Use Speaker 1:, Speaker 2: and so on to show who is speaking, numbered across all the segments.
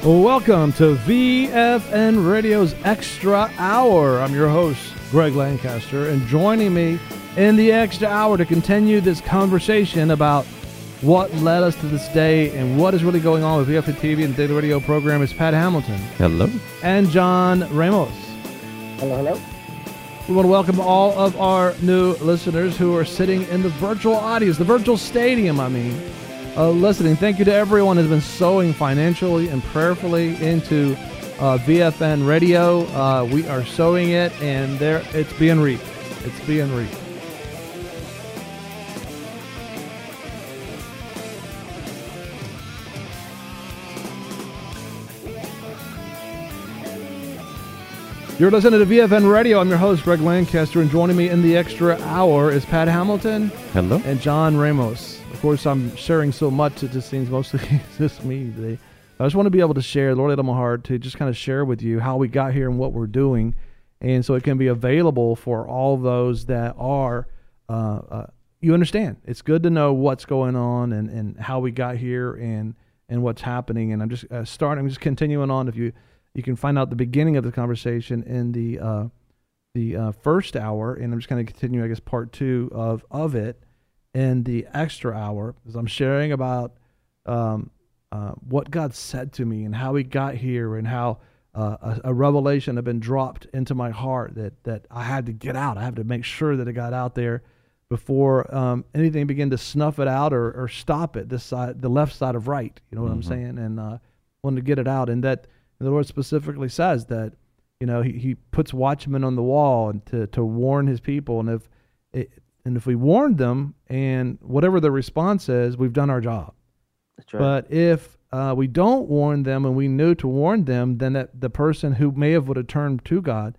Speaker 1: Welcome to VFN Radio's Extra Hour. I'm your host, Greg Lancaster, and joining me in the Extra Hour to continue this conversation about what led us to this day and what is really going on with VFN TV and the Daily Radio program is Pat Hamilton.
Speaker 2: Hello.
Speaker 1: And John Ramos.
Speaker 3: Hello, hello.
Speaker 1: We want to welcome all of our new listeners who are sitting in the virtual audience, the virtual stadium, listening. Thank you to everyone who's been sowing financially and prayerfully into VFN Radio. We are sowing it, and it's being reaped. It's being reaped. You're listening to VFN Radio. I'm your host, Greg Lancaster, and joining me in the Extra Hour is Pat Hamilton.
Speaker 2: Hello.
Speaker 1: And John Ramos. Of course, I'm sharing so much, it just seems mostly just me today. I just want to be able to share, the Lord laid on my heart to just kind of share with you how we got here and what we're doing, and so it can be available for all those that are, you understand. It's good to know what's going on and how we got here and what's happening, and I'm just I'm just continuing on. If you can find out the beginning of the conversation in the first hour, and I'm just going to continue, I guess, part two of it in the extra hour, as I'm sharing about what God said to me and how He got here and how a revelation had been dropped into my heart that I had to get out. I had to make sure that it got out there before anything began to snuff it out or stop it. This side, the left side of right, you know what I'm saying? And wanted to get it out, and that the Lord specifically says that, you know, He puts watchmen on the wall and to warn His people, and if we warned them and whatever the response is, we've done our job.
Speaker 3: That's right.
Speaker 1: But if we don't warn them and we knew to warn them, then the person who would have turned to God,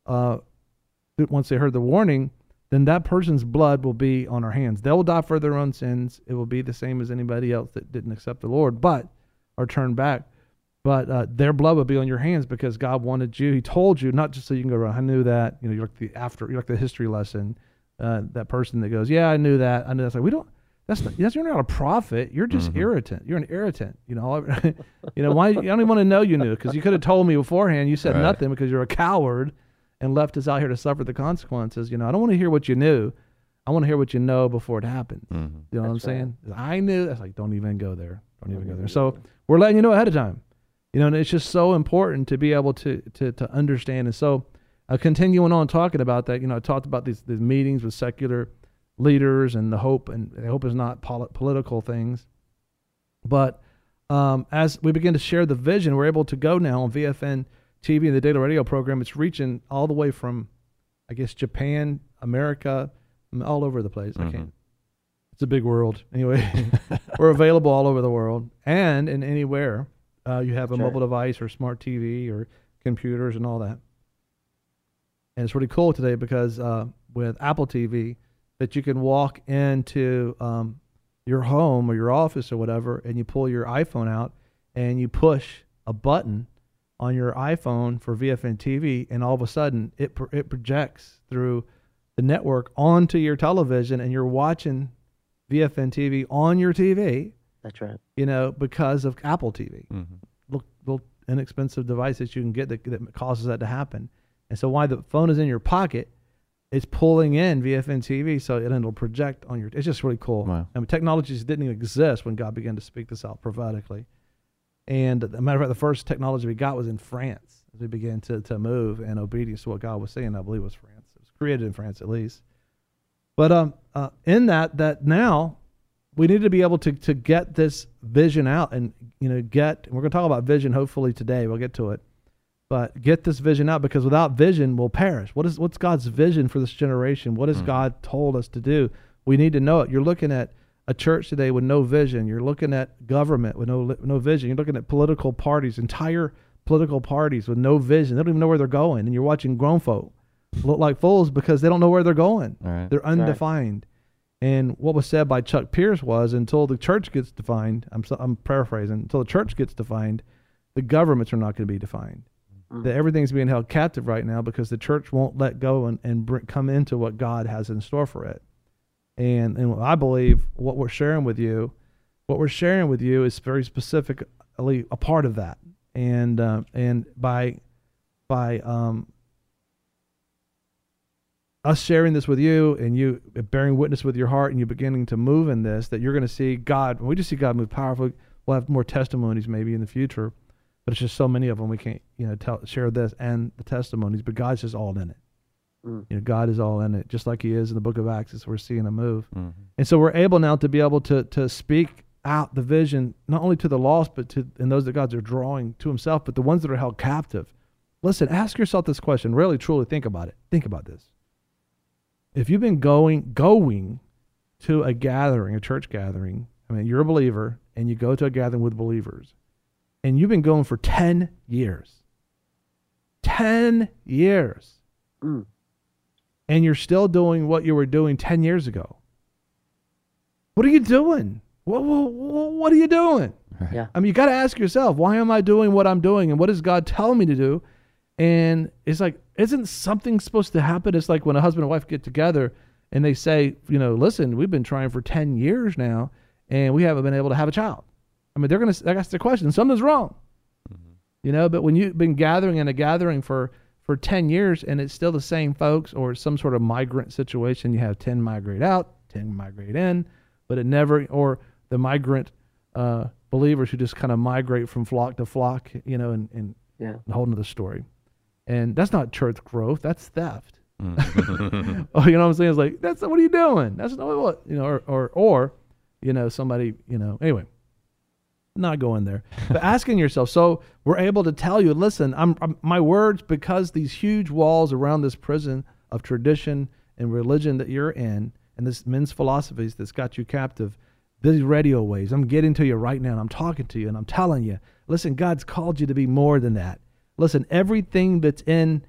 Speaker 1: once they heard the warning, then that person's blood will be on our hands. They will die for their own sins. It will be the same as anybody else that didn't accept the Lord, or turn back. But their blood would be on your hands because God wanted you. He told you, not just so you can go around. I knew that. You know, you're like the history lesson. That person that goes, yeah, I knew that. I knew that. Like, you're not a prophet. You're just irritant. You're an irritant. You know, why? I don't even want to know you knew, because you could have told me beforehand. You said nothing because you're a coward and left us out here to suffer the consequences. You know, I don't want to hear what you knew. I want to hear what you know before it happens. You know what I'm saying? I knew. That's like, don't even go there. Don't even go there. So we're letting you know ahead of time. You know, and it's just so important to be able to understand. And so, continuing on talking about that, you know, I talked about these meetings with secular leaders and the hope, and the hope is not political things. But as we begin to share the vision, we're able to go now on VFN TV and the Daily Radio program. It's reaching all the way from, I guess, Japan, America, all over the place. It's a big world. Anyway, we're available all over the world and in anywhere. You have a mobile device or smart TV or computers and all that. And it's really cool today because with Apple TV, that you can walk into your home or your office or whatever, and you pull your iPhone out and you push a button on your iPhone for VFN TV, and all of a sudden it projects through the network onto your television, and you're watching VFN TV on your TV.
Speaker 3: That's right.
Speaker 1: You know, because of Apple TV. Little inexpensive device that you can get that causes that to happen. And so while the phone is in your pocket, it's pulling in VFN TV, so it'll project on your. It's just really cool.
Speaker 2: Wow.
Speaker 1: I mean, technologies didn't even exist when God began to speak this out prophetically. And as a matter of fact, the first technology we got was in France as we began to move in obedience to what God was saying. I believe it was France. It was created in France, at least. But in that now we need to be able to get this vision out, and we're going to talk about vision hopefully today. We'll get to it. But get this vision out, because without vision, we'll perish. What's God's vision for this generation? What has God told us to do? We need to know it. You're looking at a church today with no vision. You're looking at government with no vision. You're looking at political parties, entire political parties with no vision. They don't even know where they're going. And you're watching grown folk look like fools because they don't know where they're going.
Speaker 2: Right.
Speaker 1: They're undefined. And what was said by Chuck Pierce was, until the church gets defined, I'm paraphrasing, until the church gets defined, the governments are not going to be defined. That everything's being held captive right now because the church won't let go and come into what God has in store for it. And I believe what we're sharing with you is very specifically a part of that. and by us sharing this with you and you bearing witness with your heart and you beginning to move in this, that you're going to see God. We just see God move powerfully. We'll have more testimonies maybe in the future, but it's just so many of them we can't share this and the testimonies. But God's just all in it. God is all in it, just like He is in the Book of Acts. As we're seeing Him move, and so we're able now to be able to speak out the vision not only to the lost, but and those that God's are drawing to Himself, but the ones that are held captive. Listen, ask yourself this question. Really, truly think about it. Think about this. If you've been going to a gathering, a church gathering, I mean, you're a believer and you go to a gathering with believers, and you've been going for 10 years. 10 years. And you're still doing what you were doing 10 years ago. What are you doing? What are you doing?
Speaker 3: Yeah.
Speaker 1: I mean, you got to ask yourself, why am I doing what I'm doing? And what is God telling me to do? And it's like, isn't something supposed to happen? It's like when a husband and wife get together and they say, listen, we've been trying for 10 years now and we haven't been able to have a child. I mean, they're going to ask the question, something's wrong. But when you've been gathering in a gathering for 10 years and it's still the same folks or some sort of migrant situation, you have 10 migrate out, 10 migrate in, but it never, or the migrant believers who just kind of migrate from flock to flock, and a whole nother story. And that's not church growth. That's theft. Oh, you know what I'm saying? It's like, what are you doing? That's not what, or somebody, anyway, not going there, but asking yourself. So we're able to tell you, listen, my words, because these huge walls around this prison of tradition and religion that you're in, and this men's philosophies that's got you captive, these radio waves, I'm getting to you right now and I'm talking to you and I'm telling you, listen, God's called you to be more than that. Listen, everything that's in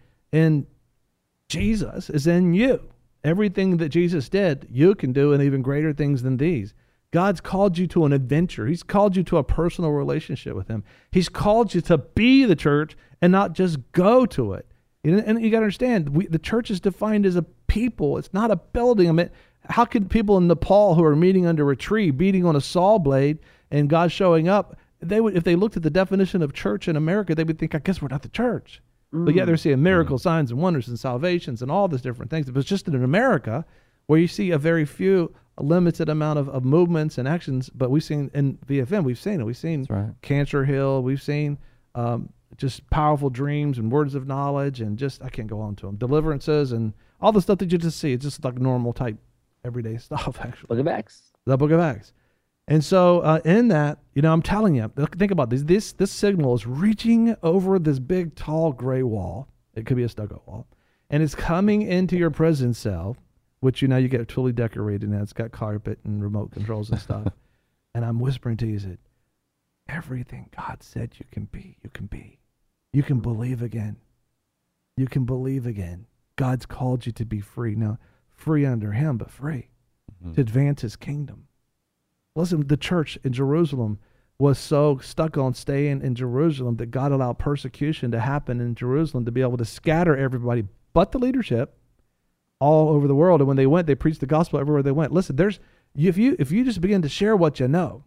Speaker 1: Jesus is in you. Everything that Jesus did, you can do, and even greater things than these. God's called you to an adventure. He's called you to a personal relationship with Him. He's called you to be the church and not just go to it. And you got to understand, the church is defined as a people. It's not a building. I mean, how could people in Nepal who are meeting under a tree, beating on a saw blade, and God showing up, if they looked at the definition of church in America, they would think, I guess we're not the church. But yet they're seeing miracles, signs, and wonders, and salvations, and all these different things. But it's just in America where you see a limited amount of movements and actions. But we've seen in VFM, we've seen it. We've seen Cancer Hill. We've seen just powerful dreams and words of knowledge, and just, I can't go on to them, deliverances and all the stuff that you just see. It's just like normal type everyday stuff, actually.
Speaker 3: Book of Acts.
Speaker 1: The Book of Acts. And so in that, I'm telling you, think about this. This signal is reaching over this big, tall, gray wall. It could be a stucco wall. And it's coming into your prison cell, which, you get totally decorated now. It's got carpet and remote controls and stuff. And I'm whispering to you that everything God said you can be, you can be. You can believe again. You can believe again. God's called you to be free. Now, free under Him, but free to advance His kingdom. Listen, the church in Jerusalem was so stuck on staying in Jerusalem that God allowed persecution to happen in Jerusalem to be able to scatter everybody but the leadership all over the world. And when they went, they preached the gospel everywhere they went. Listen, if you just begin to share what you know,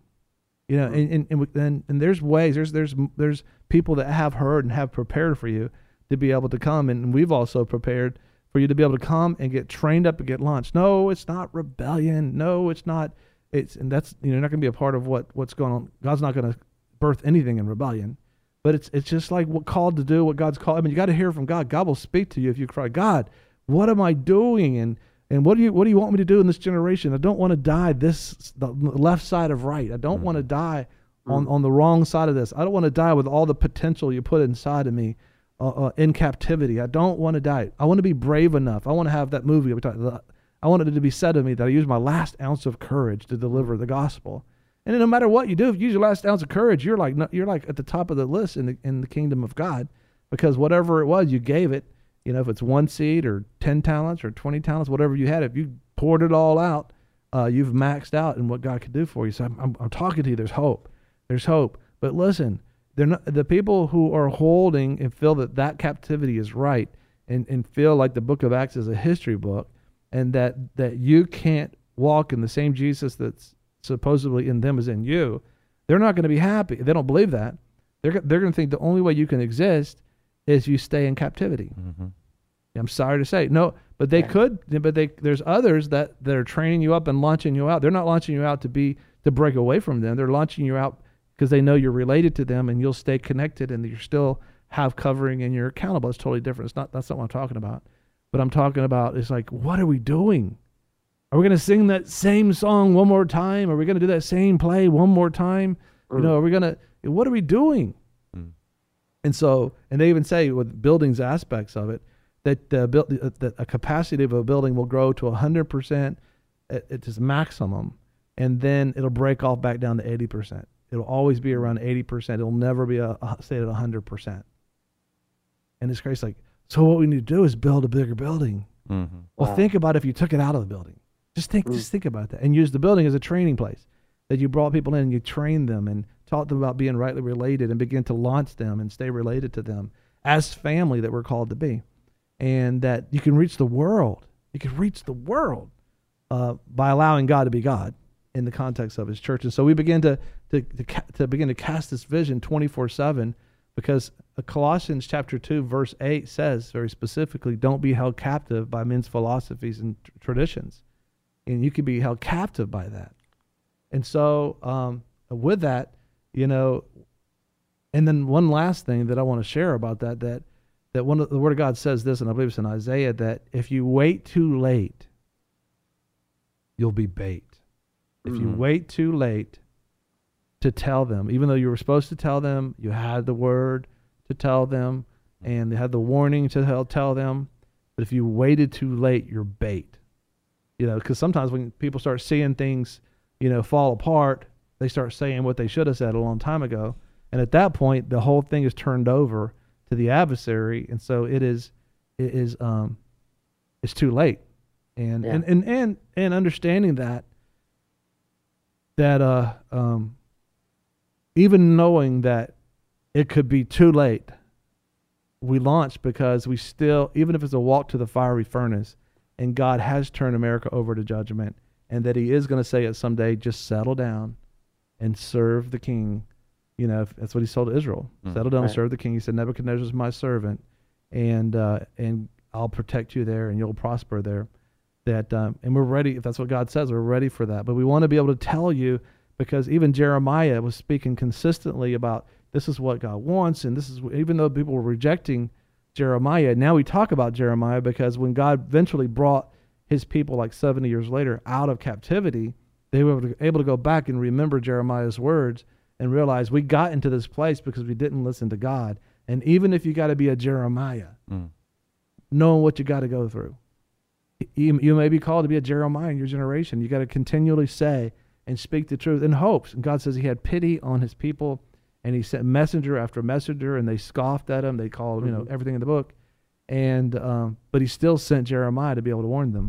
Speaker 1: and there's ways, there's people that have heard and have prepared for you to be able to come, and we've also prepared for you to be able to come and get trained up and get launched. No, it's not rebellion. No, it's not. And that's, not going to be a part of what's going on. God's not going to birth anything in rebellion, but it's just like what called to do, what God's called. I mean, you got to hear from God. God will speak to you if you cry, God, what am I doing? And what do you want me to do in this generation? I don't want to die the left side of right. I don't want to die on the wrong side of this. I don't want to die with all the potential you put inside of me in captivity. I don't want to die. I want to be brave enough. I want to have that movie. I wanted it to be said of me that I used my last ounce of courage to deliver the gospel. And no matter what you do, if you use your last ounce of courage, you're like at the top of the list in the kingdom of God, because whatever it was, you gave it. If it's 1 seed or 10 talents or 20 talents, whatever you had, if you poured it all out, you've maxed out in what God could do for you. So I'm talking to you. There's hope. There's hope. But listen, they're not the people who are holding and feel that captivity is right, and feel like the Book of Acts is a history book, and that you can't walk in the same Jesus that's supposedly in them as in you. They're not going to be happy. They don't believe that. they're going to think the only way you can exist is you stay in captivity.
Speaker 2: Mm-hmm.
Speaker 1: I'm sorry to say. No, but they could, there's others that are training you up and launching you out. They're not launching you out to break away from them. They're launching you out because they know you're related to them and you'll stay connected and you still have covering and you're accountable. It's totally different. That's not what I'm talking about. But I'm talking about, it's like, what are we doing? Are we going to sing that same song one more time? Are we going to do that same play one more time? You know, what are we doing? And so, and they even say with buildings aspects of it, that that a capacity of a building will grow to 100% at its maximum, and then it'll break off back down to 80%. It'll always be around 80%. It'll never be stay at 100%. And it's crazy. Like, so what we need to do is build a bigger building.
Speaker 2: Mm-hmm.
Speaker 1: Well, think about if you took it out of the building. Just think about that, and use the building as a training place. That you brought people in and you trained them and taught them about being rightly related and begin to launch them and stay related to them as family that we're called to be. And that you can reach the world. You can reach the world by allowing God to be God in the context of his church. And so we begin to begin to cast this vision 24/7, because Colossians chapter 2 verse 8 says very specifically, don't be held captive by men's philosophies and traditions. And you can be held captive by that. And so with that, you know, and then one last thing that I want to share about that one of the Word of God says this, and I believe it's in Isaiah, that if you wait too late, you'll be bait. If you wait too late to tell them, even though you were supposed to tell them, you had the word to tell them, and they had the warning to tell them, but if you waited too late, you're bait. You know, because sometimes when people start seeing things, you know, fall apart, they start saying what they should have said a long time ago. And at that point, the whole thing is turned over to the adversary. And so it's too late. And, and understanding that even knowing that it could be too late, we launched because we still, even if it's a walk to the fiery furnace, and God has turned America over to judgment, and that he is going to say it someday, just settle down and serve the king. You know, that's what he told Israel. Settle down and serve the king. He said, Nebuchadnezzar is my servant, and I'll protect you there, and you'll prosper there. And we're ready, if that's what God says, we're ready for that. But we want to be able to tell you, because even Jeremiah was speaking consistently about this is what God wants, and this is, even though people were rejecting Jeremiah, now we talk about Jeremiah, because when God eventually brought his people like 70 years later out of captivity, they were able to go back and remember Jeremiah's words and realize we got into this place because we didn't listen to God. And even if you got to be a Jeremiah, knowing what you got to go through, you may be called to be a Jeremiah in your generation. You got to continually say and speak the truth in hopes. And God says he had pity on his people, and he sent messenger after messenger, and they scoffed at him. They called, you know, everything in the book. And but he still sent Jeremiah to be able to warn them.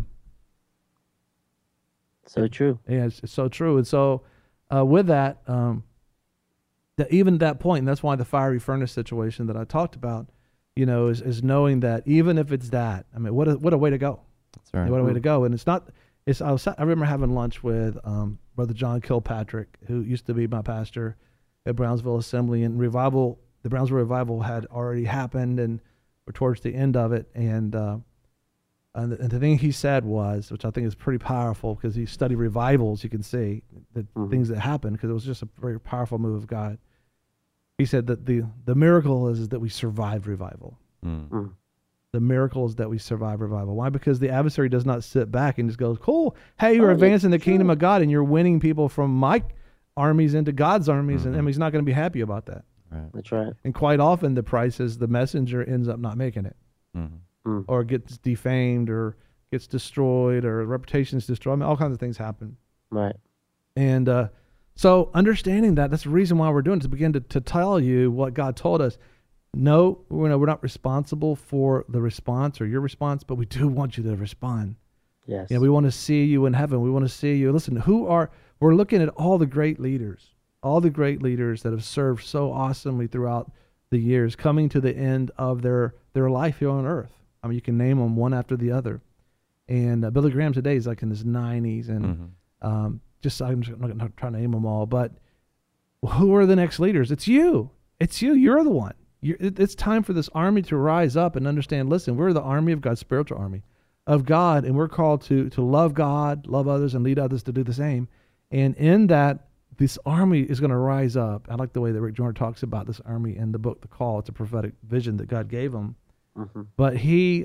Speaker 3: So true.
Speaker 1: Yeah, it's so true. And so with that, that even at that point, and that's why the fiery furnace situation that I talked about, you know, is knowing that even if it's that, I mean, what a way to go.
Speaker 2: That's right.
Speaker 1: What a way to go. And it's not. I remember having lunch with Brother John Kilpatrick, who used to be my pastor at Brownsville Assembly, and the Brownsville revival had already happened, and we're towards the end of it. And the thing he said was, which I think is pretty powerful, because he studied revivals, you can see the things that happened, because it was just a very powerful move of God. He said that the miracle is that we survived revival. The miracle is that we survive revival. Why? Because the adversary does not sit back and just goes, cool, hey, you're advancing the kingdom of God, and you're winning people from my armies into God's armies, and he's not going to be happy about that.
Speaker 2: Right.
Speaker 3: That's right.
Speaker 1: And quite often the price is the messenger ends up not making it, or gets defamed, or gets destroyed, or reputation is destroyed. I mean, all kinds of things happen.
Speaker 3: Right.
Speaker 1: And so understanding that's the reason why we're doing it, to begin to tell you what God told us. No, we're not responsible for the response or your response, but we do want you to respond.
Speaker 3: Yes.
Speaker 1: Yeah, we want to see you in heaven. We want to see you. Listen, we're looking at all the great leaders that have served so awesomely throughout the years, coming to the end of their life here on earth. I mean, you can name them one after the other. And Billy Graham today is like in his 90s, and I'm not trying to name them all, but who are the next leaders? It's you. it's you. You're the one. It's time for this army to rise up and understand, listen, we're the army of God, spiritual army of God, and we're called to love God, love others, and lead others to do the same. And in that, this army is going to rise up. I like the way that Rick Joyner talks about this army in the book, The Call. It's a prophetic vision that God gave him.
Speaker 3: Mm-hmm.
Speaker 1: But he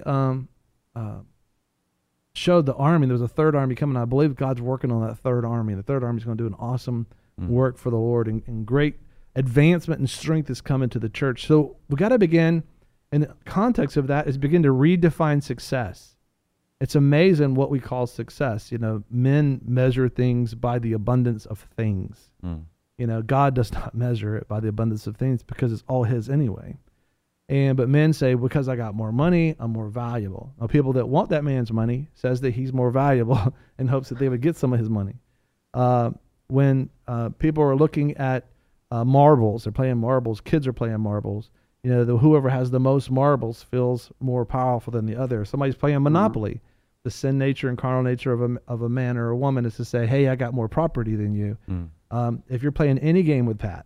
Speaker 1: showed the army. There was a third army coming. I believe God's working on that third army. The third army is going to do an awesome work for the Lord, and great advancement and strength is coming to the church. So we got to begin, in the context of that, is begin to redefine success. It's amazing what we call success. Men measure things by the abundance of things. God does not measure it by the abundance of things because it's all his anyway. But men say, because I got more money, I'm more valuable. Now, people that want that man's money says that he's more valuable in hopes that they would get some of his money. When people are looking at marbles, they're playing marbles, kids are playing marbles, whoever has the most marbles feels more powerful than the other. Somebody's playing Monopoly. The sin nature and carnal nature of a man or a woman is to say, hey, I got more property than you. If you're playing any game with Pat.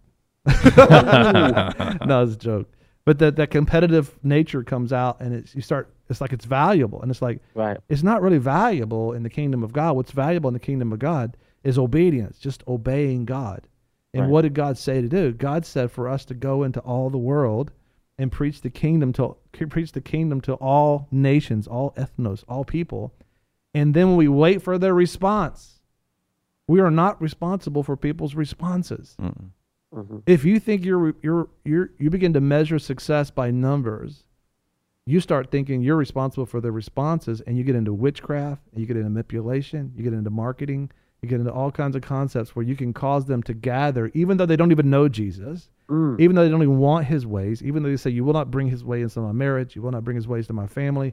Speaker 1: No, it's a joke. But that competitive nature comes out, and it's like it's valuable. And it's like,
Speaker 3: right.
Speaker 1: It's not really valuable in the kingdom of God. What's valuable in the kingdom of God is obedience, just obeying God. And
Speaker 3: Right.
Speaker 1: what did God say to do? God said for us to go into all the world and preach the kingdom to all nations, all ethnos, all people. And then when we wait for their response, we are not responsible for people's responses.
Speaker 3: Mm-hmm.
Speaker 1: If you think you begin to measure success by numbers, you start thinking you're responsible for their responses, and you get into witchcraft, and you get into manipulation, you get into marketing, you get into all kinds of concepts where you can cause them to gather, even though they don't even know Jesus, even though they don't even want his ways, even though they say, you will not bring his way into my marriage, you will not bring his ways to my family.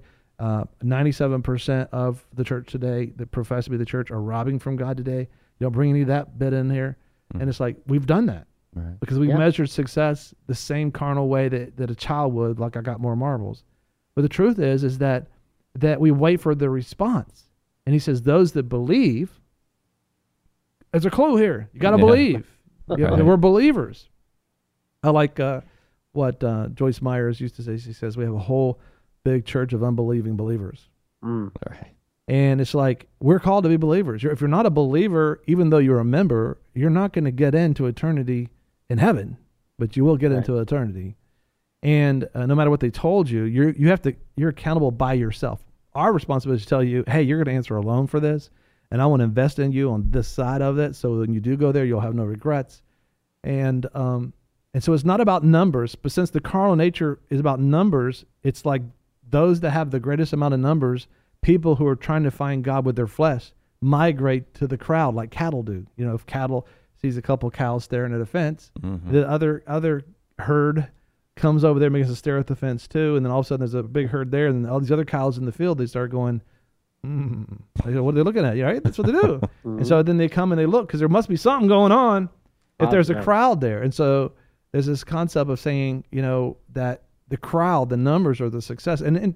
Speaker 1: 97% of the church today that profess to be the church are robbing from God today. You don't bring any of that bit in here. And it's like, we've done that.
Speaker 2: Right.
Speaker 1: Because we
Speaker 3: Yeah.
Speaker 1: measured success the same carnal way that a child would, like I got more marbles. But the truth is that we wait for the response. And he says, those that believe, there's a clue here. You got to believe.
Speaker 2: Right.
Speaker 1: We're believers. I like what Joyce Myers used to say. She says, we have a whole big church of unbelieving believers.
Speaker 2: Right.
Speaker 1: And it's like, we're called to be believers. If you're not a believer, even though you're a member, you're not going to get into eternity in heaven, but you will get into eternity. And no matter what they told you, you're accountable by yourself. Our responsibility is to tell you, hey, you're going to answer a loan for this, and I want to invest in you on this side of it, so when you do go there, you'll have no regrets. And so it's not about numbers, but since the carnal nature is about numbers, it's like those that have the greatest amount of numbers, people who are trying to find God with their flesh, migrate to the crowd like cattle do. If cattle sees a couple cows staring at a fence, the other herd comes over there and begins to stare at the fence too, and then all of a sudden there's a big herd there, and then all these other cows in the field, they start going, what are they looking at? Right? That's what they do. And so then they come and they look, because there must be something going on if there's a crowd there. And so there's this concept of saying, that the crowd, the numbers are the success. And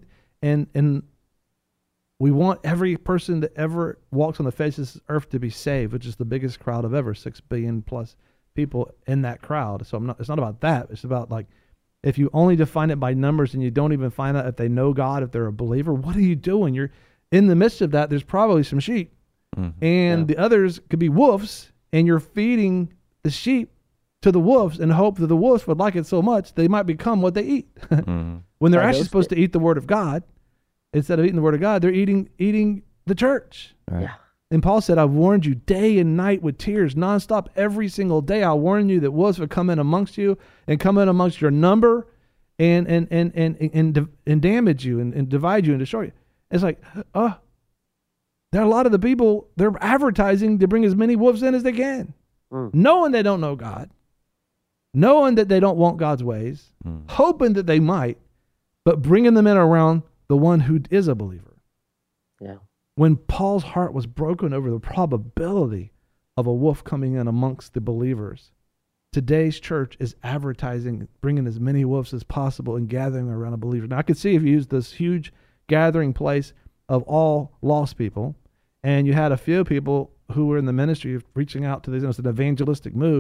Speaker 1: we want every person that ever walks on the face of this earth to be saved, which is the biggest crowd of ever, 6 billion plus people in that crowd. So it's not about that. It's about, like, if you only define it by numbers and you don't even find out if they know God, if they're a believer, what are you doing? You're in the midst of that. There's probably some sheep, and the others could be wolves, and you're feeding the sheep to the wolves in hope that the wolves would like it so much they might become what they eat. When they're actually supposed to eat the word of God. Instead of eating the word of God, they're eating the church.
Speaker 2: Right.
Speaker 3: Yeah.
Speaker 1: And Paul said, I've warned you day and night with tears, nonstop, every single day. I warn you that wolves would come in amongst you and come in amongst your number and damage you and divide you and destroy you. It's like, there are a lot of the people, they're advertising to bring as many wolves in as they can, knowing they don't know God, knowing that they don't want God's ways, hoping that they might, but bringing them in around the one who is a believer.
Speaker 3: Yeah.
Speaker 1: When Paul's heart was broken over the probability of a wolf coming in amongst the believers, today's church is advertising, bringing as many wolves as possible and gathering around a believer. Now, I could see if you used this huge gathering place of all lost people, and you had a few people who were in the ministry of reaching out to these, it's an evangelistic move,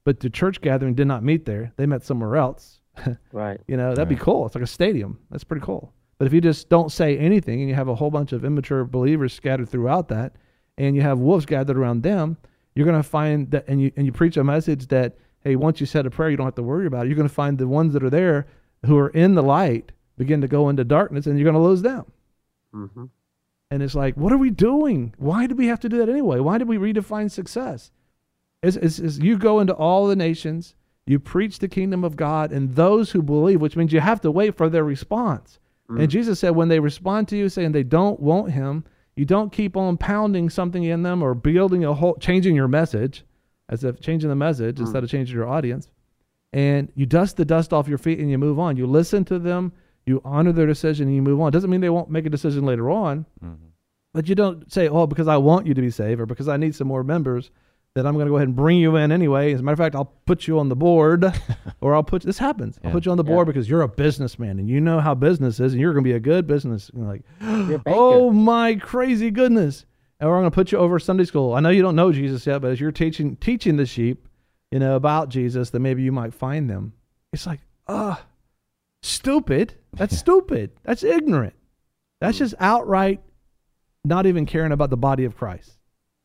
Speaker 1: but the church gathering did not meet there. They met somewhere else.
Speaker 3: Right.
Speaker 1: That'd be cool. It's like a stadium. That's pretty cool. But if you just don't say anything and you have a whole bunch of immature believers scattered throughout that, and you have wolves gathered around them, you're going to find that, and you preach a message that, hey, once you said a prayer, you don't have to worry about it. You're going to find the ones that are there who are in the light begin to go into darkness, and you're going to lose them.
Speaker 3: Mm-hmm.
Speaker 1: And it's like, what are we doing? Why do we have to do that anyway? Why did we redefine success? It's you go into all the nations, you preach the kingdom of God, and those who believe, which means you have to wait for their response. And Jesus said, when they respond to you saying they don't want him, you don't keep on pounding something in them or building changing your message, as if changing the message instead of changing your audience. And you dust the dust off your feet and you move on. You listen to them, you honor their decision, and you move on. Doesn't mean they won't make a decision later on, but you don't say, oh, because I want you to be saved or because I need some more members, that I'm going to go ahead and bring you in anyway. As a matter of fact, I'll put you on the board, or this happens. I'll put you on the board because you're a businessman and you know how business is, and you're going to be a good business. You're like, oh my crazy goodness. And we're going to put you over Sunday school. I know you don't know Jesus yet, but as you're teaching the sheep, about Jesus, then maybe you might find them. It's like, stupid. That's stupid. That's ignorant. That's just outright not even caring about the body of Christ.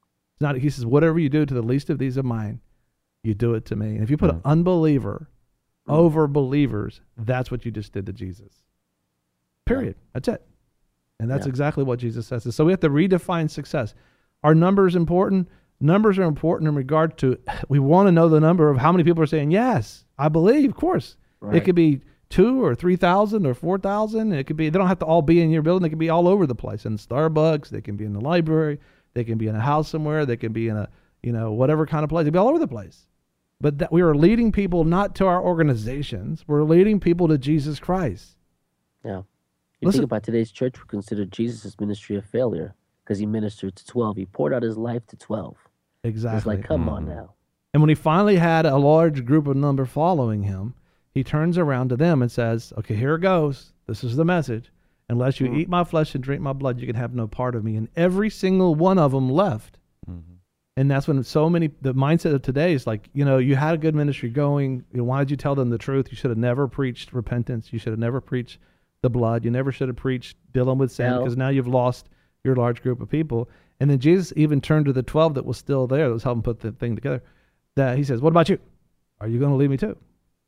Speaker 1: He says, whatever you do to the least of these of mine, you do it to me. And if you put an unbeliever over believers, that's what you just did to Jesus. Period. That's it. And that's exactly what Jesus says. So we have to redefine success. Are numbers important? Numbers are important in regard to, we want to know the number of how many people are saying, yes, I believe, of course. Right. It could be 2 or 3,000 or 4,000. It could be, they don't have to all be in your building. They can be all over the place. In Starbucks, they can be in the library. They can be in a house somewhere. They can be in a, whatever kind of place. They'll be all over the place. But that we are leading people not to our organizations. We're leading people to Jesus Christ.
Speaker 3: Yeah. You think about today's church, we consider Jesus' ministry a failure because he ministered to 12. He poured out his life to 12.
Speaker 1: Exactly.
Speaker 3: It's like, come on now.
Speaker 1: And when he finally had a large group of number following him, he turns around to them and says, okay, here it goes. This is the message. Unless you eat my flesh and drink my blood, you can have no part of me. And every single one of them left. And that's when the mindset of today is like, you had a good ministry going. Why did you tell them the truth? You should have never preached repentance. You should have never preached the blood. You never should have preached dealing with sin because now you've lost your large group of people. And then Jesus even turned to the 12 that was still there, that was helping put the thing together, that he says, what about you? Are you going to leave me too?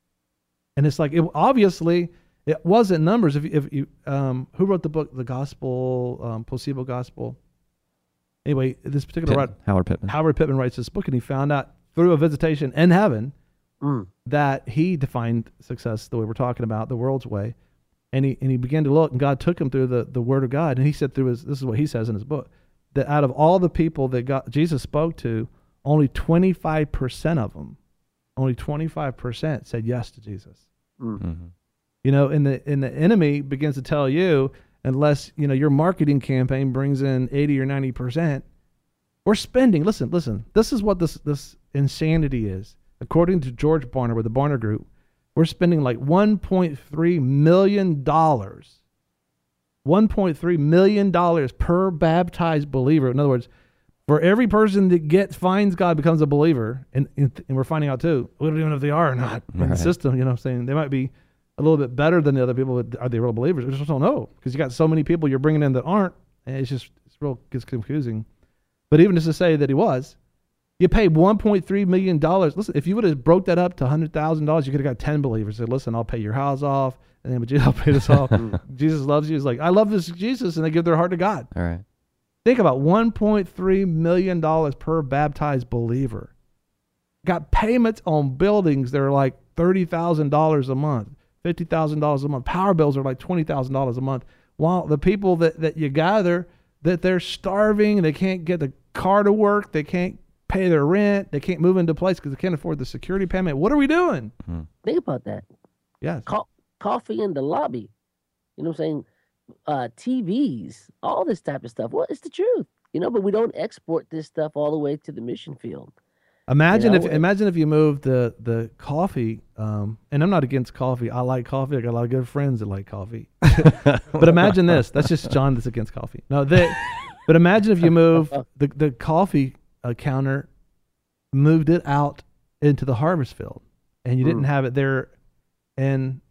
Speaker 1: And it's like, obviously, it wasn't numbers. If you who wrote the book, The Gospel, Placebo Gospel? Anyway, this particular
Speaker 2: Howard Pittman.
Speaker 1: Howard Pittman writes this book, and he found out through a visitation in heaven that he defined success the way we're talking about, the world's way. And he began to look, and God took him through the Word of God, and he said this is what he says in his book, that out of all the people that Jesus spoke to, only 25% of them, only 25% said yes to Jesus. And the enemy begins to tell you, unless your marketing campaign brings in 80 or 90%, we're spending. Listen. This is what this insanity is. According to George Barna with the Barna Group, we're spending like $1.3 million. $1.3 million per baptized believer. In other words, for every person that finds God, becomes a believer, and we're finding out too, we don't even know if they are or not in the system. I'm saying they might be a little bit better than the other people, but are they real believers? We just don't know, because you got so many people you're bringing in that aren't, and it's gets confusing. But even just to say that he was, you paid $1.3 million. Listen, if you would have broke that up to $100,000, you could have got 10 believers. Said, listen, I'll pay your house off, and then Jesus, I'll pay this off. Jesus loves you. It's like, I love this Jesus, and they give their heart to God.
Speaker 2: All right.
Speaker 1: Think about $1.3 million per baptized believer. Got payments on buildings that are like $30,000 a month, $50,000 a month. Power bills are like $20,000 a month. While the people that you gather, that they're starving, they can't get the car to work, they can't pay their rent, they can't move into place because they can't afford the security payment. What are we doing?
Speaker 3: Think about that.
Speaker 1: Yes.
Speaker 3: Coffee in the lobby. You know what I'm saying? TVs, all this type of stuff. Well, it's the truth, but we don't export this stuff all the way to the mission field.
Speaker 1: Imagine if you moved the coffee, and I'm not against coffee. I like coffee. I got a lot of good friends that like coffee. But imagine this. That's just John that's against coffee. No, but imagine if you move the coffee counter, moved it out into the harvest field, and you didn't have it there, and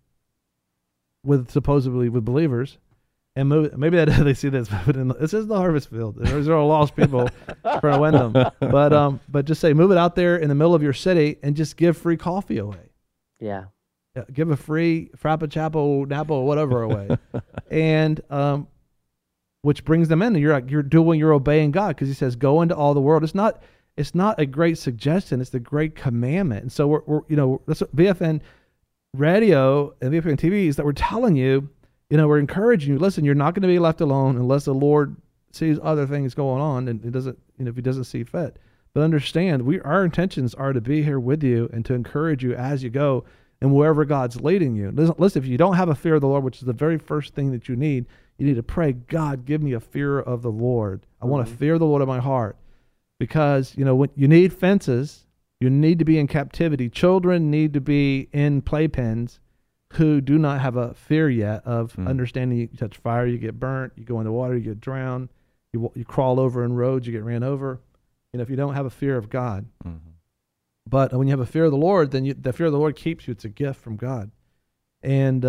Speaker 1: with supposedly with believers, and maybe that they see this, but this is the harvest field. There's all lost people trying to win them, but just say move it out there in the middle of your city and just give free coffee away.
Speaker 3: Yeah.
Speaker 1: Give a free Frappuccino, Napa, whatever away, and which brings them in. And you're obeying God, because He says, "Go into all the world." It's not a great suggestion; it's the great commandment. And so that's what VFN radio and VFN TV is, that we're telling you. We're encouraging you. Listen, you're not going to be left alone unless the Lord sees other things going on, and it doesn't. If He doesn't see fit. But understand, our intentions are to be here with you and to encourage you as you go and wherever God's leading you. Listen, if you don't have a fear of the Lord, which is the very first thing that you need to pray, God, give me a fear of the Lord. I want to fear the Lord in my heart, because, when you need fences, you need to be in captivity. Children need to be in playpens who do not have a fear yet of understanding you touch fire, you get burnt, you go in the water, you get drowned, you crawl over in roads, you get ran over. If you don't have a fear of God. But when you have a fear of the Lord, then the fear of the Lord keeps you. It's a gift from God. And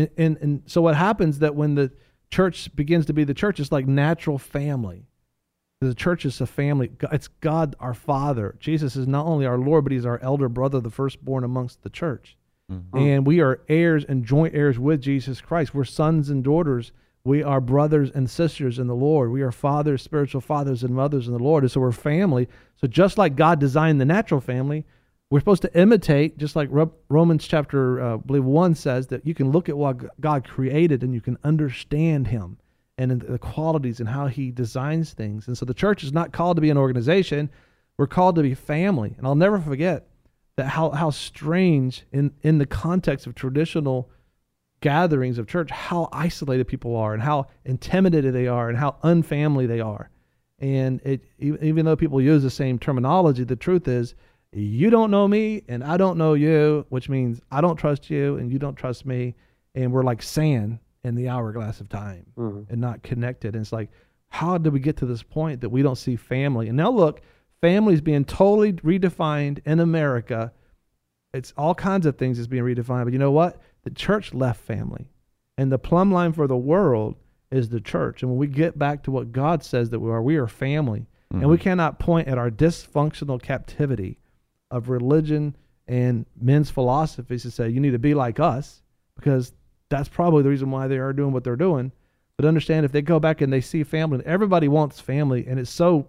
Speaker 1: so what happens that when the church begins to be the church, it's like natural family. The church is a family. It's God our Father. Jesus is not only our Lord, but He's our elder brother, the firstborn amongst the church. And we are heirs and joint heirs with Jesus Christ. We're sons and daughters. We are brothers and sisters in the Lord. We are fathers, spiritual fathers and mothers in the Lord. And so we're family. So just like God designed the natural family, we're supposed to imitate, just like Romans chapter, I believe 1 says, that you can look at what God created and you can understand Him and the qualities and how He designs things. And so the church is not called to be an organization. We're called to be family. And I'll never forget that how strange in the context of traditional gatherings of church, how isolated people are and how intimidated they are and how unfamily they are. And even though people use the same terminology, the truth is, you don't know me and I don't know you, which means I don't trust you and you don't trust me. And we're like sand in the hourglass of time and not connected. And it's like, how did we get to this point that we don't see family? And now look, family's being totally redefined in America. It's all kinds of things is being redefined. But you know what? The church left family. And the plumb line for the world is the church. And when we get back to what God says that we are family. And we cannot point at our dysfunctional captivity of religion and men's philosophies to say, you need to be like us, because that's probably the reason why they are doing what they're doing. But understand, if they go back and they see family, everybody wants family, and it's so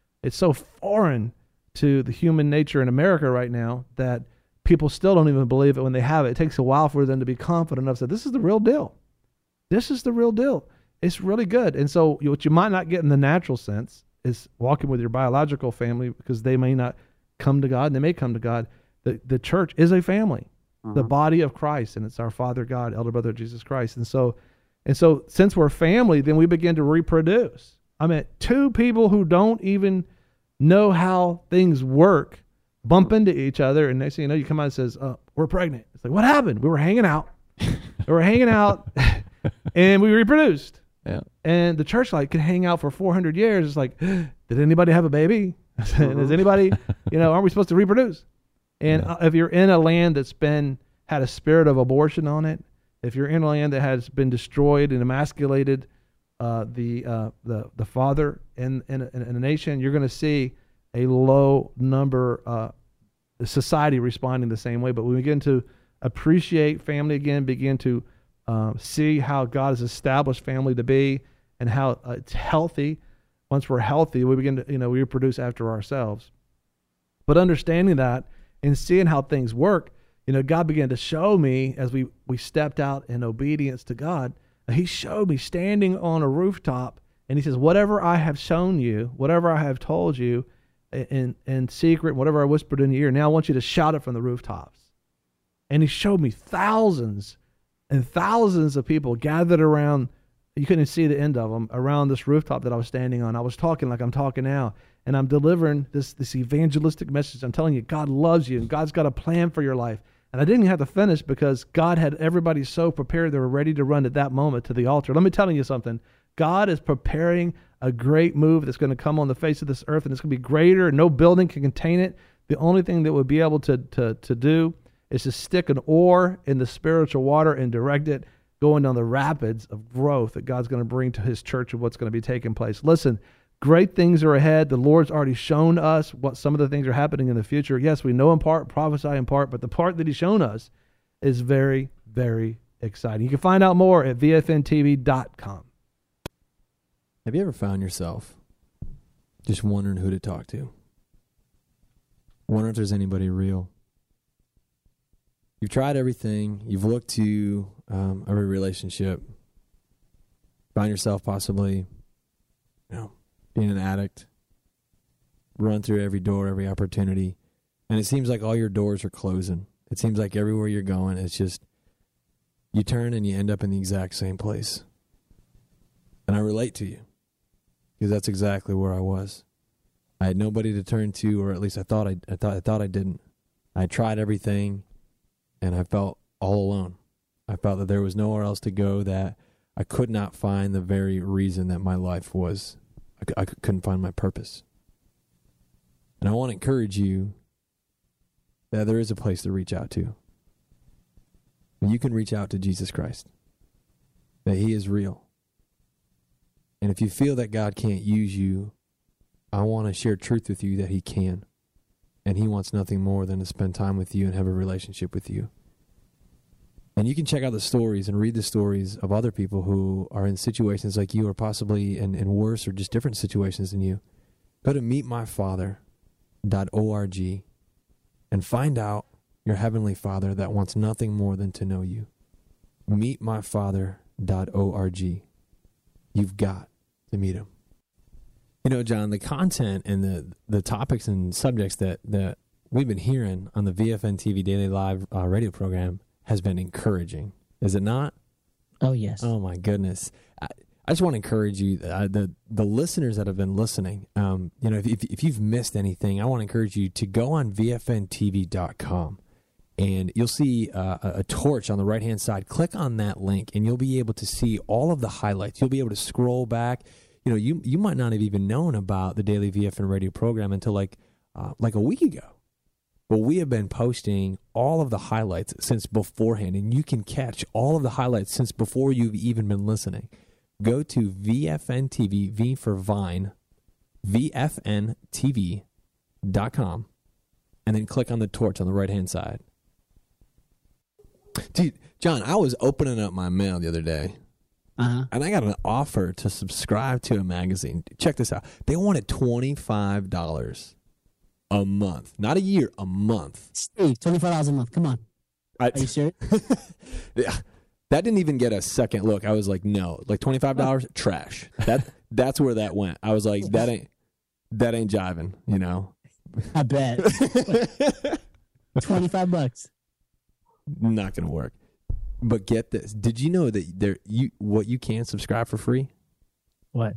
Speaker 1: foreign to the human nature in America right now that people still don't even believe it when they have it. It takes a while for them to be confident enough to say, this is the real deal. This is the real deal. It's really good. And so what you might not get in the natural sense is walking with your biological family, because they may not come to God and they may come to God. The church is a family, the body of Christ, and it's our Father God, elder brother Jesus Christ. And so since we're family, then we begin to reproduce. I mean, two people who don't even know how things work bump into each other, and next thing you know, you come out and says, we're pregnant. It's like, what happened? We were hanging out. And we reproduced.
Speaker 2: Yeah.
Speaker 1: And the church can hang out for 400 years. It's like, did anybody have a baby? Is anybody, aren't we supposed to reproduce? And if you're in a land that's had a spirit of abortion on it, if you're in a land that has been destroyed and emasculated the father in a nation, you're going to see a low number, society responding the same way. But when we begin to appreciate family again, begin to see how God has established family to be and how it's healthy. Once we're healthy, we begin to, we reproduce after ourselves. But understanding that and seeing how things work, God began to show me as we stepped out in obedience to God. He showed me standing on a rooftop, and He says, whatever I have shown you, whatever I have told you in secret, whatever I whispered in your ear, now I want you to shout it from the rooftops. And He showed me thousands and thousands of people gathered around. You couldn't see the end of them around this rooftop that I was standing on. I was talking like I'm talking now, and I'm delivering this evangelistic message. I'm telling you, God loves you, and God's got a plan for your life. And I didn't have to finish because God had everybody so prepared they were ready to run at that moment to the altar. Let me tell you something. God is preparing a great move that's going to come on the face of this earth, and it's going to be greater, and no building can contain it. The only thing that would be able to do is to stick an oar in the spiritual water and direct it going down the rapids of growth that God's going to bring to his church and what's going to be taking place. Listen, great things are ahead. The Lord's already shown us what some of the things are happening in the future. Yes, we know in part, prophesy in part, but the part that he's shown us is very, very exciting. You can find out more at vfntv.com.
Speaker 2: Have you ever found yourself just wondering who to talk to? Wondering if there's anybody real? You've tried everything. You've looked to every relationship. Find yourself possibly, being an addict. Run through every door, every opportunity. And it seems like all your doors are closing. It seems like everywhere you're going, it's just, you turn and you end up in the exact same place. And I relate to you, because that's exactly where I was. I had nobody to turn to, or at least I thought I didn't. I tried everything, and I felt all alone. I felt that there was nowhere else to go, that I could not find the very reason that my life was. I couldn't find my purpose. And I want to encourage you that there is a place to reach out to. You can reach out to Jesus Christ, that he is real. And if you feel that God can't use you, I want to share truth with you that he can. And he wants nothing more than to spend time with you and have a relationship with you. And you can check out the stories and read the stories of other people who are in situations like you, or possibly in worse or just different situations than you. Go to meetmyfather.org and find out your heavenly Father that wants nothing more than to know you. Meetmyfather.org. You've got to meet him. John, the content and the topics and subjects that we've been hearing on the VFN TV Daily Live radio program has been encouraging. Is it not?
Speaker 3: Oh, yes.
Speaker 2: Oh, my goodness. I just want to encourage you, the listeners that have been listening, if you've missed anything, I want to encourage you to go on VFNTV.com. And you'll see a torch on the right-hand side. Click on that link, and you'll be able to see all of the highlights. You'll be able to scroll back. You might not have even known about the Daily VFN radio program until like a week ago. But we have been posting all of the highlights since beforehand, and you can catch all of the highlights since before you've even been listening. Go to VFN TV, V for Vine, VFNTV.com, and then click on the torch on the right-hand side. Dude, John, I was opening up my mail the other day, and I got an offer to subscribe to a magazine. Check this out. They wanted $25 a month. Not a year, a month.
Speaker 3: Steve, $25 a month. Come on. Are you serious?
Speaker 2: Yeah. That didn't even get a second look. I was like, no. Like $25, trash. That's where that went. I was like, that ain't jiving,
Speaker 3: I bet. $25.
Speaker 2: Not gonna work. But get this. Did you know that you can subscribe for free?
Speaker 3: What?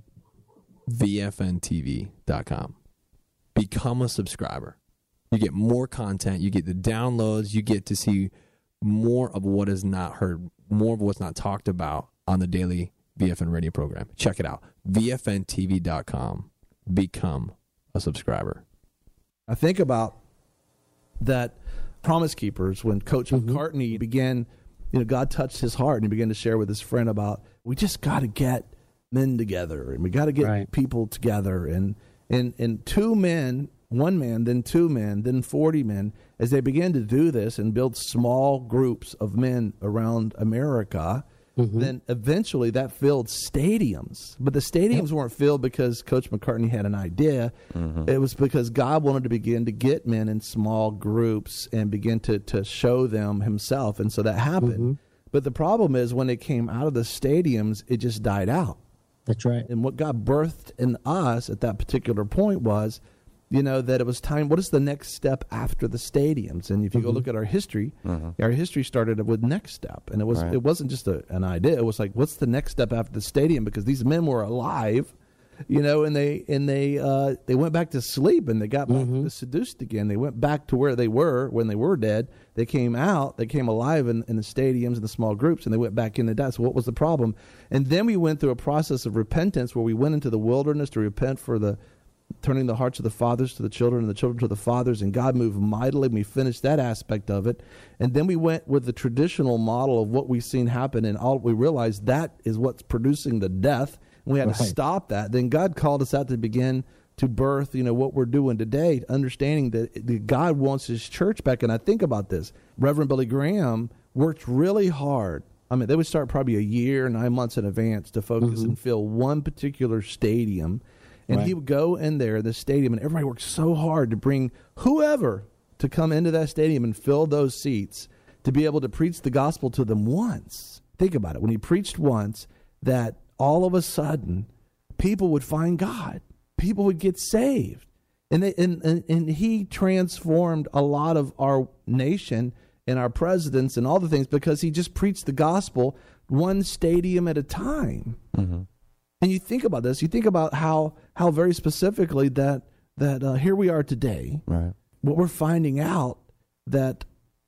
Speaker 2: VFNTV.com. Become a subscriber. You get more content. You get the downloads. You get to see more of what is not heard, more of what's not talked about on the daily VFN radio program. Check it out. VFNTV.com. Become a subscriber.
Speaker 1: I think about that Promise Keepers when Coach McCartney began, God touched his heart and he began to share with his friend about, we just got to get men together and we got to get people together. And two men, one man, then two men, then 40 men, as they began to do this and build small groups of men around America, then eventually that filled stadiums. But the stadiums weren't filled because Coach McCartney had an idea. It was because God wanted to begin to get men in small groups and begin to show them himself. And so that happened. But the problem is when they came out of the stadiums, it just died out.
Speaker 3: That's right.
Speaker 1: And what God birthed in us at that particular point was, that it was time. What is the next step after the stadiums? And if you go look at our history started with Next Step, and it wasn't just an idea. It was like, what's the next step after the stadium? Because these men were alive, and they went back to sleep and they got back seduced again. They went back to where they were when they were dead. They came out, they came alive in the stadiums and the small groups, and they went back into that. So what was the problem? And then we went through a process of repentance where we went into the wilderness to repent for the turning the hearts of the fathers to the children and the children to the fathers, and God moved mightily. We finished that aspect of it. And then we went with the traditional model of what we've seen happen, and all we realized that is what's producing the death. And we had to stop that. Then God called us out to begin to birth, what we're doing today, understanding that God wants his church back. And I think about this. Reverend Billy Graham worked really hard. I mean, they would start probably a year, 9 months in advance to focus and fill one particular stadium. And he would go in there, the stadium, and everybody worked so hard to bring whoever to come into that stadium and fill those seats to be able to preach the gospel to them once. Think about it. When he preached once, that all of a sudden people would find God. People would get saved. And he transformed a lot of our nation and our presidents and all the things because he just preached the gospel one stadium at a time. Mm-hmm. And you think about this. You think about how very specifically that here we are today. Right. What we're finding out that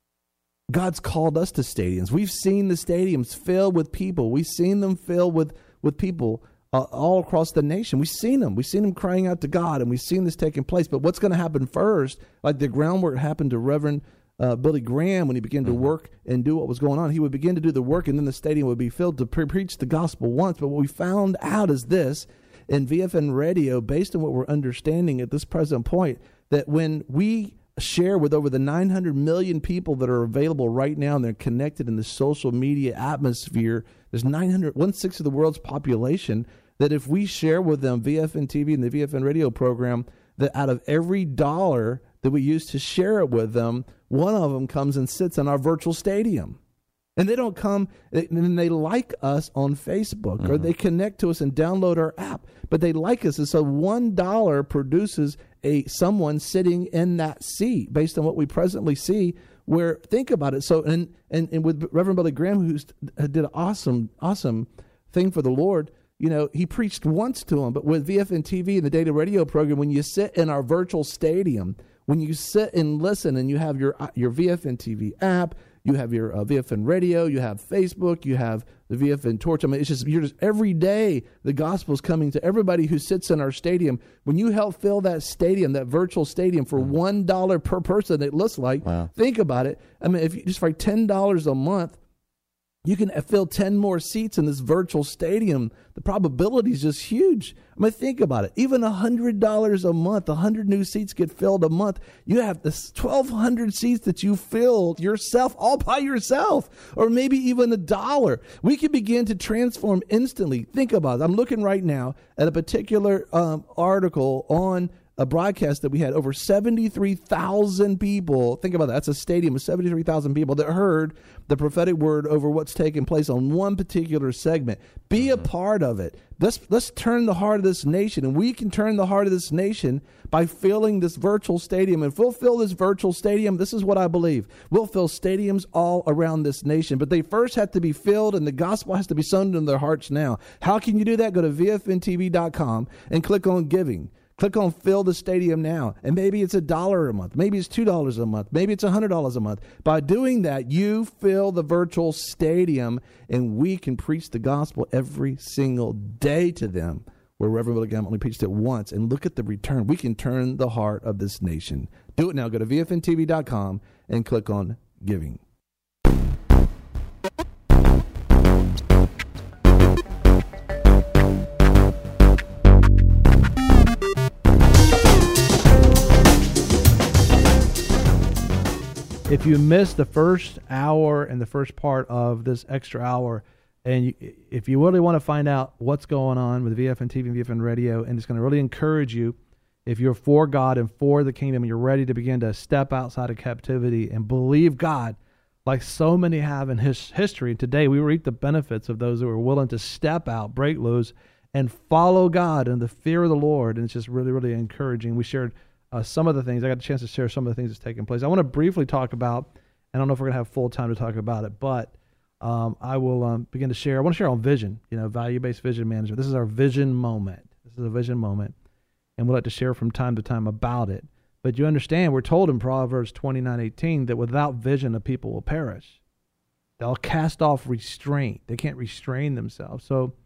Speaker 1: God's called us to stadiums. We've seen the stadiums filled with people. We've seen them filled with people all across the nation. We've seen them. We've seen them crying out to God, and we've seen this taking place. But what's going to happen first, like the groundwork happened to Reverend Billy Graham when he began to work and do what was going on. He would begin to do the work, and then the stadium would be filled to preach the gospel once. But what we found out is this, in VFN Radio, based on what we're understanding at this present point, that when we share with over the 900 million people that are available right now and they're connected in the social media atmosphere, there's 1/6 of the world's population, that if we share with them VFN TV and the VFN Radio program, that out of every dollar that we use to share it with them, one of them comes and sits in our virtual stadium. And they don't come, and they like us on Facebook, or they connect to us and download our app, but they like us. And so $1 produces someone sitting in that seat based on what we presently see, where, think about it. So, and with Reverend Billy Graham, who did an awesome thing for the Lord, he preached once to him, but with VFN TV and the data radio program, when you sit in our virtual stadium, when you sit and listen and you have your VFN TV app, you have your VFN radio, you have Facebook, you have the VFN Torch. I mean, you're just every day the gospel is coming to everybody who sits in our stadium. When you help fill that stadium, that virtual stadium, for $1 per person, it looks like. Wow. Think about it. I mean, if you just for $10 a month, you can fill 10 more seats in this virtual stadium. The probability is just huge. I mean, think about it. Even $100 a month, 100 new seats get filled a month. You have this 1,200 seats that you filled yourself, all by yourself, or maybe even $1. We can begin to transform instantly. Think about it. I'm looking right now at a particular article on a broadcast that we had over 73,000 people. Think about that. That's a stadium of 73,000 people that heard the prophetic word over what's taking place on one particular segment. Be a part of it. Let's turn the heart of this nation, and we can turn the heart of this nation by filling this virtual stadium. And if we'll fill this virtual stadium, this is what I believe. We'll fill stadiums all around this nation, but they first have to be filled, and the gospel has to be sown into their hearts now. How can you do that? Go to VFNTV.com and click on giving. Click on fill the stadium now. And maybe it's $1 a month. Maybe it's $2 a month. Maybe it's $100 a month. By doing that, you fill the virtual stadium, and we can preach the gospel every single day to them, where Reverend Billy Graham only preached it once. And look at the return. We can turn the heart of this nation. Do it now. Go to VFNTV.com and click on giving. If you missed the first hour and the first part of this extra hour, and if you really want to find out what's going on with VFN TV and VFN Radio, and it's going to really encourage you, if you're for God and for the kingdom, and you're ready to begin to step outside of captivity and believe God, like so many have in history. Today, we reap the benefits of those who are willing to step out, break loose, and follow God in the fear of the Lord. And it's just really, really encouraging. We shared some of the things. I got a chance to share some of the things that's taking place. I want to briefly talk about, I don't know if we're going to have full time to talk about it, but I will begin to share. I want to share on vision, value-based vision management. This is our vision moment. This is a vision moment, and we'll have to share from time to time about it. But you understand, we're told in Proverbs 29:18 that without vision, a people will perish. They'll cast off restraint. They can't restrain themselves. So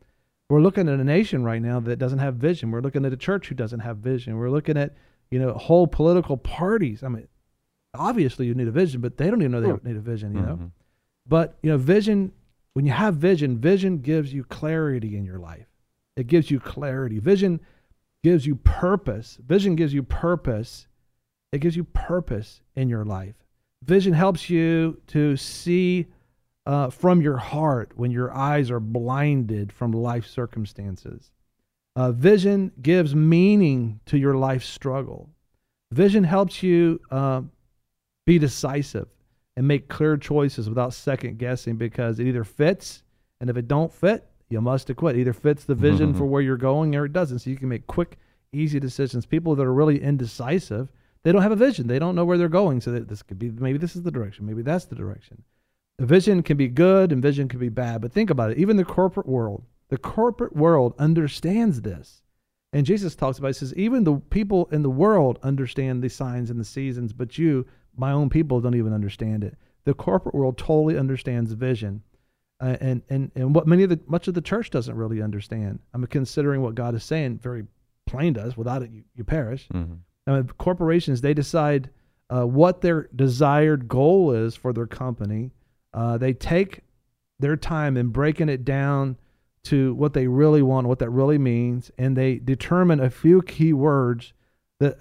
Speaker 1: We're looking at a nation right now that doesn't have vision. We're looking at a church who doesn't have vision. We're looking at, whole political parties. I mean, obviously you need a vision, but they don't even know they need a vision,
Speaker 4: Mm-hmm.
Speaker 1: But, vision, when you have vision, vision gives you clarity in your life. It gives you clarity. Vision gives you purpose. Vision gives you purpose. It gives you purpose in your life. Vision helps you to see from your heart when your eyes are blinded from life circumstances. Vision gives meaning to your life struggle. Vision helps you be decisive and make clear choices without second guessing, because it either fits, and if it don't fit, you must quit. It either fits the vision for where you're going or it doesn't. So you can make quick, easy decisions. People that are really indecisive, they don't have a vision. They don't know where they're going. So this could be, maybe this is the direction. Maybe that's the direction. The vision can be good and vision can be bad. But think about it. Even the corporate world understands this. And Jesus talks about it. He says, even the people in the world understand the signs and the seasons, but you, my own people, don't even understand it. The corporate world totally understands vision. And what much of the church doesn't really understand. I'm considering what God is saying very plain to us. Without it, you perish. Corporations, they decide what their desired goal is for their company. They take their time in breaking it down to what they really want, what that really means, and they determine a few key words that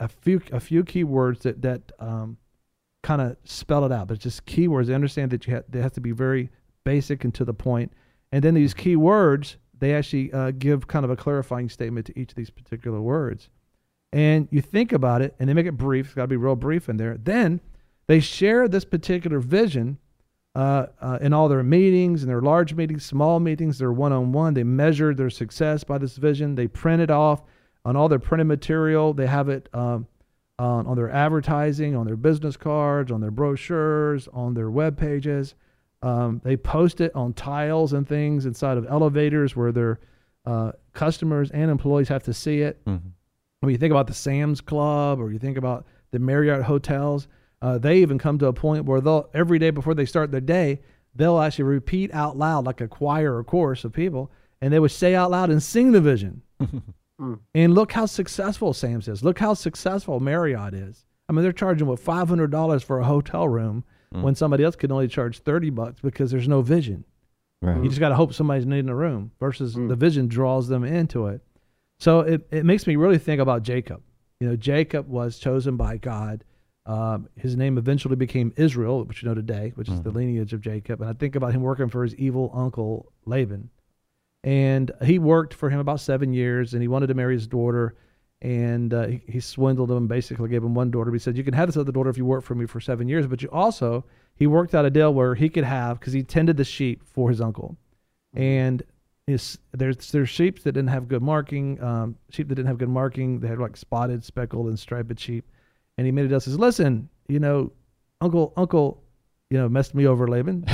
Speaker 1: kind of spell it out. But it's just keywords. They understand that they have to be very basic and to the point. And then these key words, they actually give kind of a clarifying statement to each of these particular words. And you think about it, and they make it brief. It's got to be real brief in there. Then they share this particular vision in all their meetings, in their large meetings, small meetings, their one-on-one. They measure their success by this vision. They print it off on all their printed material. They have it on their advertising, on their business cards, on their brochures, on their web pages. They post it on tiles and things inside of elevators where their customers and employees have to see it. When you think about the Sam's Club, or you think about the Marriott hotels, they even come to a point where they'll, every day before they start their day, they'll actually repeat out loud, like a choir or chorus of people, and they would say out loud and sing the vision. And look how successful Sam's is. Look how successful Marriott is. I mean, they're charging $500 for a hotel room when somebody else can only charge $30 because there's no vision.
Speaker 4: Right.
Speaker 1: You just got to hope somebody's needing a room versus the vision draws them into it. So it makes me really think about Jacob. Jacob was chosen by God. His name eventually became Israel, which you know today, which is the lineage of Jacob. And I think about him working for his evil uncle Laban. And he worked for him about 7 years, and he wanted to marry his daughter. And he swindled him, basically gave him one daughter. He said, you can have this other daughter if you work for me for 7 years. But he worked out a deal where he could have, because he tended the sheep for his uncle. And there's sheep that didn't have good marking, They had like spotted, speckled, and striped sheep. And he made a deal, says, listen, uncle, messed me over, Laban,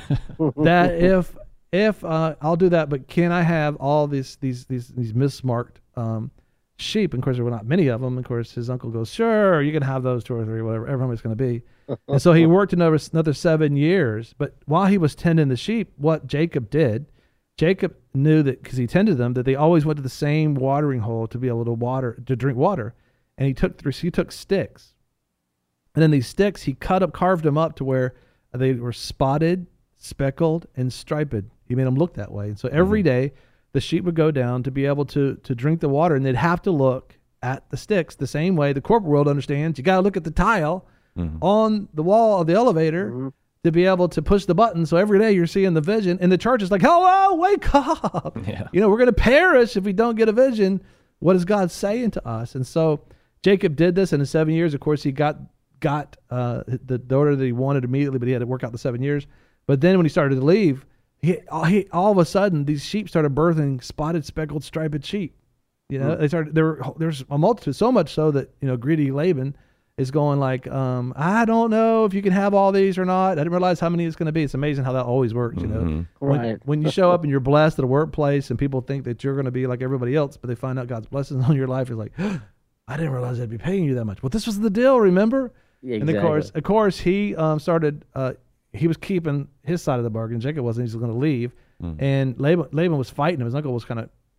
Speaker 1: that if I'll do that, but can I have all these mismarked sheep? And of course, there were not many of them. Of course, his uncle goes, sure, you can have those 2 or 3, whatever it's going to be. And so he worked another 7 years. But while he was tending the sheep, what Jacob knew that, because he tended them, that they always went to the same watering hole to be able to drink water. And he took sticks. And then these sticks, he carved them up to where they were spotted, speckled, and striped. He made them look that way. And so every day, the sheep would go down to be able to drink the water, and they'd have to look at the sticks the same way the corporate world understands. You got to look at the tile on the wall of the elevator to be able to push the button. So every day you're seeing the vision, and the church is like, hello, wake up.
Speaker 4: Yeah.
Speaker 1: We're going to perish if we don't get a vision. What is God saying to us? And so Jacob did this, and in 7 years, of course, he got the daughter that he wanted immediately, but he had to work out the 7 years. But then when he started to leave, he all of a sudden, these sheep started birthing spotted, speckled, striped sheep. There's a multitude, so much so that, greedy Laban is going like, I don't know if you can have all these or not. I didn't realize how many it's going to be. It's amazing how that always works,
Speaker 3: Right.
Speaker 1: When you show up and you're blessed at a workplace and people think that you're going to be like everybody else, but they find out God's blessings on your life, you're like, I didn't realize I'd be paying you that much. Well, this was the deal, remember?
Speaker 3: Yeah,
Speaker 1: And of course, he started. He was keeping his side of the bargain. Jacob wasn't. He was going to leave, and Laban was fighting him. His uncle was kind of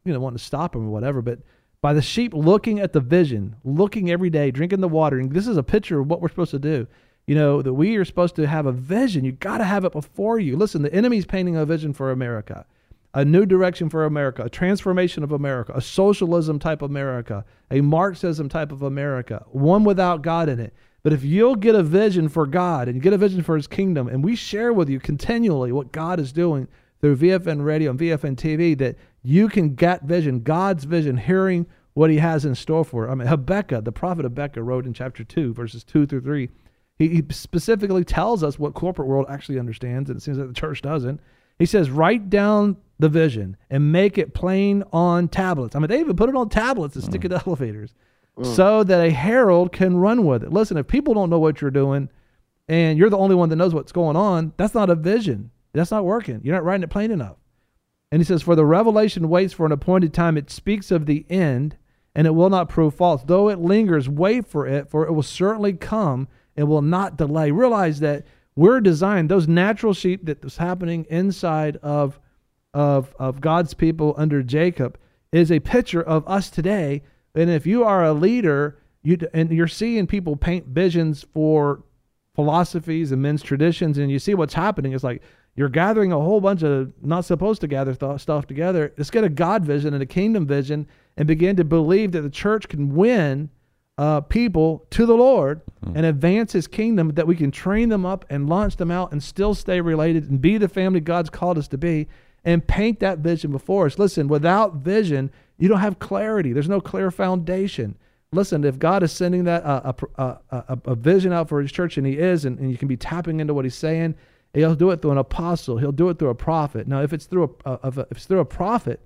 Speaker 1: wanting to stop them or whatever, but by the sheep looking at the vision, looking every day, drinking the water. And this is a picture of what we're supposed to do. That we are supposed to have a vision. You got to have it before you. Listen, the enemy's painting a vision for America, a new direction for America, a transformation of America, a socialism type of America, a Marxism type of America, one without God in it. But if you'll get a vision for God and you get a vision for his kingdom, and we share with you continually what God is doing through VFN Radio and VFN TV, that you can get vision, God's vision, hearing what he has in store for. I mean, Habakkuk, the prophet Habakkuk wrote in chapter 2, verses 2 through 3. He specifically tells us what corporate world actually understands, and it seems like the church doesn't. He says, write down the vision and make it plain on tablets. I mean, they even put it on tablets and stick it to elevators so that a herald can run with it. Listen, if people don't know what you're doing and you're the only one that knows what's going on, that's not a vision. That's not working. You're not writing it plain enough. And he says, for the revelation waits for an appointed time. It speaks of the end, and it will not prove false. Though it lingers, wait for it will certainly come. It will not delay. Realize that we're designed, those natural sheep that was happening inside of God's people under Jacob is a picture of us today. And if you are a leader, and you're seeing people paint visions for philosophies and men's traditions, and you see what's happening, it's like you're gathering a whole bunch of not supposed to gather stuff together. Let's get a God vision and a kingdom vision and begin to believe that the church can win people to the Lord and advance his kingdom, that we can train them up and launch them out and still stay related and be the family God's called us to be, and paint that vision before us. Listen, without vision, you don't have clarity. There's no clear foundation. Listen, if God is sending that a vision out for his church, and he is, and you can be tapping into what he's saying, he'll do it through an apostle. He'll do it through a prophet. Now, if it's through a prophet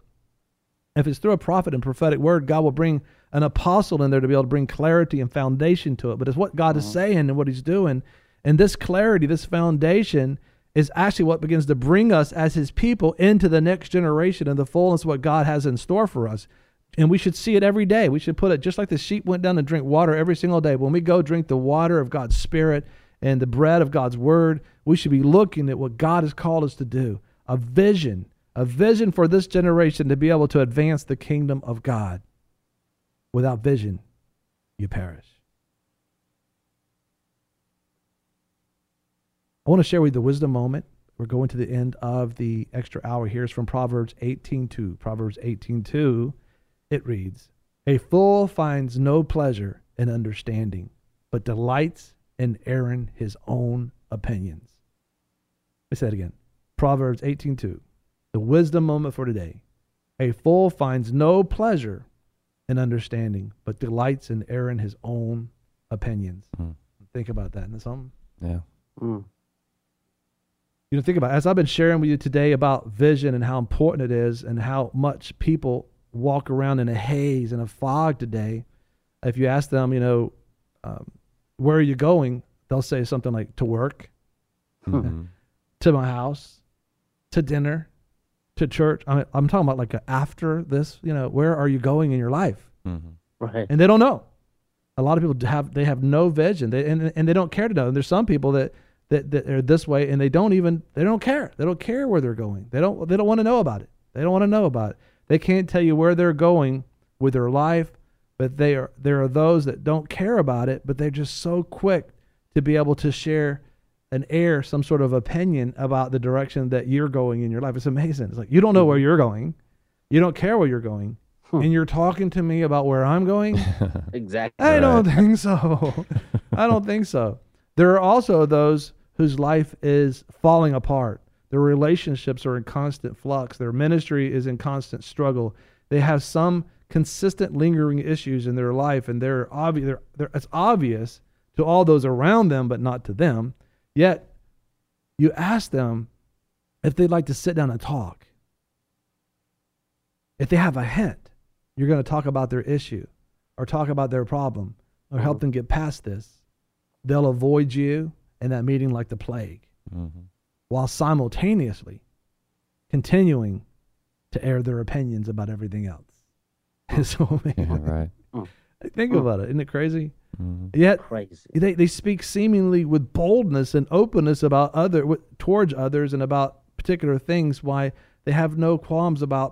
Speaker 1: and prophetic word, God will bring an apostle in there to be able to bring clarity and foundation to it. But it's what God is saying and what he's doing. And this clarity, this foundation, is actually what begins to bring us as his people into the next generation and the fullness of what God has in store for us. And we should see it every day. We should put it just like the sheep went down and drink water every single day. When we go drink the water of God's Spirit and the bread of God's word, we should be looking at what God has called us to do. A vision for this generation to be able to advance the kingdom of God. Without vision, you perish. I want to share with you the wisdom moment. We're going to the end of the extra hour here. It's from Proverbs 18:2. Proverbs 18:2, it reads, a fool finds no pleasure in understanding, but delights in airing his own opinions. Let me say it again. Proverbs 18:2, the wisdom moment for today. A fool finds no pleasure in understanding, but delights in airing his own opinions. Think about that. Isn't that something?
Speaker 4: Yeah.
Speaker 1: Think about it. As I've been sharing with you today about vision and how important it is and how much people walk around in a haze and a fog today. If you ask them, where are you going? They'll say something like, to work, to my house, to dinner, to church. I'm talking about like after this, where are you going in your life?
Speaker 3: Right.
Speaker 1: And they don't know. A lot of people have no vision, and they don't care to know. And there's some people that are this way, and they don't care. They don't care where they're going. They don't want to know about it. They don't want to know about it. They can't tell you where they're going with their life, but there are those that don't care about it, but they're just so quick to be able to share and air some sort of opinion about the direction that you're going in your life. It's amazing. It's like, you don't know where you're going. You don't care where you're going. And you're talking to me about where I'm going?
Speaker 3: Exactly.
Speaker 1: I don't think so. I don't think so. There are also those whose life is falling apart. Their relationships are in constant flux. Their ministry is in constant struggle. They have some consistent lingering issues in their life, and it's obvious to all those around them, but not to them. Yet, you ask them if they'd like to sit down and talk. If they have a hint, you're going to talk about their issue or talk about their problem or help them get past this. They'll avoid you in that meeting like the plague, while simultaneously continuing to air their opinions about everything else. So,
Speaker 4: Right.
Speaker 1: Think about it. Isn't it crazy? Yet
Speaker 3: Crazy.
Speaker 1: they speak seemingly with boldness and openness about towards others and about particular things. Why they have no qualms about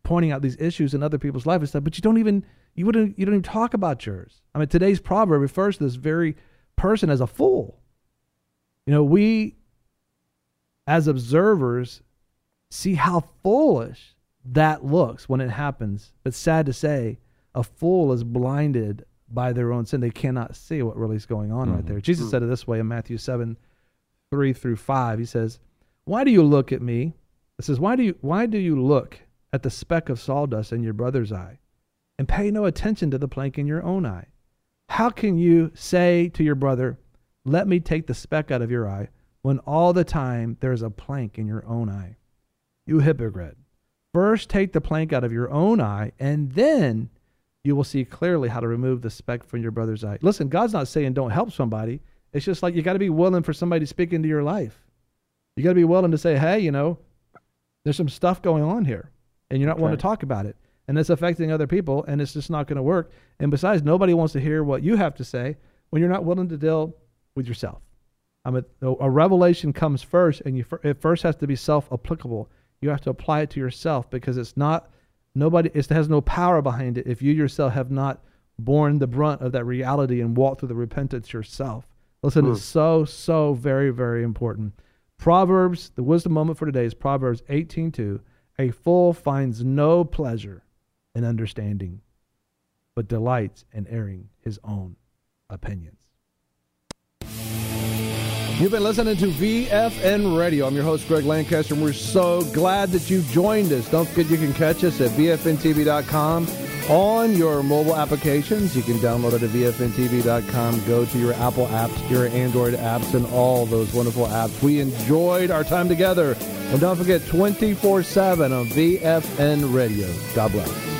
Speaker 1: pointing out these issues in other people's life and stuff, but you don't even talk about yours. I mean, today's proverb refers to this very person as a fool. You know, we as observers see how foolish that looks when it happens. But sad to say, a fool is blinded by their own sin. They cannot see what really is going on right there. Jesus said it this way in Matthew 7:3-5. He says, "Why do you look at me?" It says, why do you look at the speck of sawdust in your brother's eye and pay no attention to the plank in your own eye? How can you say to your brother, let me take the speck out of your eye, when all the time there is a plank in your own eye? You hypocrite. First take the plank out of your own eye, and then you will see clearly how to remove the speck from your brother's eye. Listen, God's not saying don't help somebody. It's just like you got to be willing for somebody to speak into your life. You got to be willing to say, hey, you know, there's some stuff going on here, and you're not wanting to talk about it, and it's affecting other people, and it's just not going to work. And besides, nobody wants to hear what you have to say when you're not willing to deal with yourself. A revelation comes first, and it first has to be self-applicable. You have to apply it to yourself, because it has no power behind it if you yourself have not borne the brunt of that reality and walked through the repentance yourself. Listen, it's so very, very important. Proverbs, the wisdom moment for today is Proverbs 18:2. A fool finds no pleasure in understanding, but delights in airing his own opinions. You've been listening to VFN Radio. I'm your host, Greg Lancaster, and we're so glad that you've joined us. Don't forget you can catch us at VFNTV.com on your mobile applications. You can download it at VFNTV.com. Go to your Apple apps, your Android apps, and all those wonderful apps. We enjoyed our time together. And don't forget, 24/7 on VFN Radio. God bless.